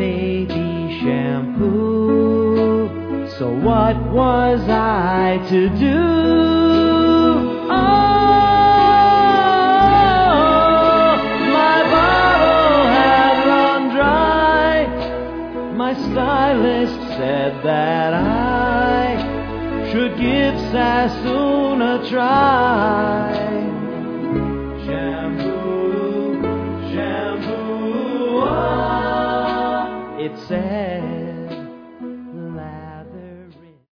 baby shampoo. So what was I to do? Oh, my bottle had run dry. My stylist said that I should give Sassoon a try.